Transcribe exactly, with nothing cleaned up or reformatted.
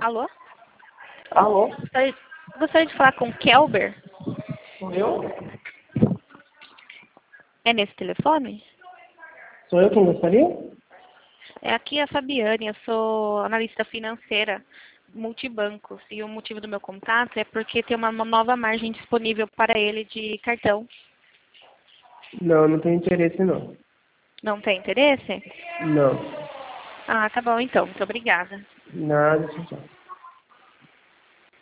Alô? Alô? Gostaria, gostaria de falar com o Kelber. Sou eu? É nesse telefone? Sou eu quem gostaria? É aqui a Fabiane, eu sou analista financeira multibancos e o motivo do meu contato é porque tem uma, uma nova margem disponível para ele de cartão. Não, não tenho interesse não. Não tem interesse? Não. Ah, tá bom então. Muito obrigada. Nada, tchau, tchau.